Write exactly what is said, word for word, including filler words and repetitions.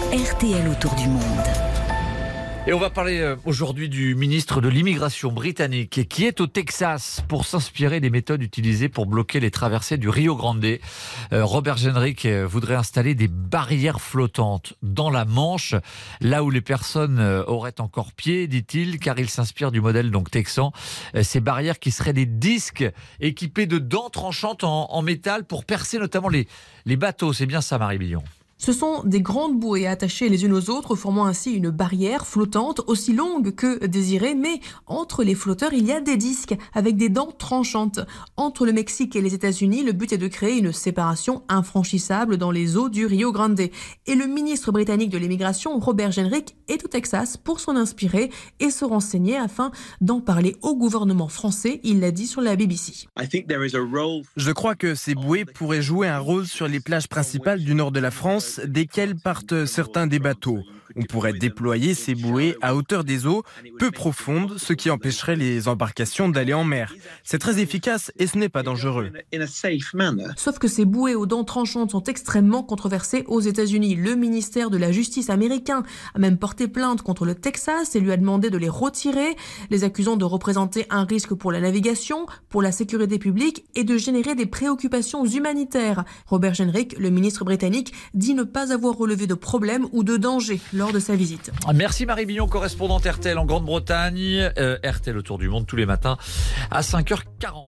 R T L autour du monde. Et on va parler aujourd'hui du ministre de l'immigration britannique qui est au Texas pour s'inspirer des méthodes utilisées pour bloquer les traversées du Rio Grande. Euh, Robert Jenrick voudrait installer des barrières flottantes dans la Manche, là où les personnes auraient encore pied, dit-il, car il s'inspire du modèle donc texan. Ces barrières qui seraient des disques équipés de dents tranchantes en, en métal pour percer notamment les, les bateaux. C'est bien ça, Marie Billon? Ce sont des grandes bouées attachées les unes aux autres, formant ainsi une barrière flottante aussi longue que désirée, mais entre les flotteurs, il y a des disques avec des dents tranchantes. Entre le Mexique et les États-Unis, le but est de créer une séparation infranchissable dans les eaux du Rio Grande. Et le ministre britannique de l'immigration, Robert Jenrick, est au Texas pour s'en inspirer et se renseigner afin d'en parler au gouvernement français, il l'a dit sur la B B C. Je crois que ces bouées pourraient jouer un rôle sur les plages principales du nord de la France, desquels partent certains des bateaux. On pourrait déployer ces bouées à hauteur des eaux peu profondes, ce qui empêcherait les embarcations d'aller en mer. C'est très efficace et ce n'est pas dangereux. Sauf que ces bouées aux dents tranchantes sont extrêmement controversées aux États-Unis. Le ministère de la Justice américain a même porté plainte contre le Texas et lui a demandé de les retirer, les accusant de représenter un risque pour la navigation, pour la sécurité publique et de générer des préoccupations humanitaires. Robert Jenrick, le ministre britannique, dit ne pas avoir relevé de problème ou de danger lors de sa visite. Merci Marie Billon, correspondante R T L en Grande-Bretagne. Euh, R T L autour du monde tous les matins à cinq heures quarante.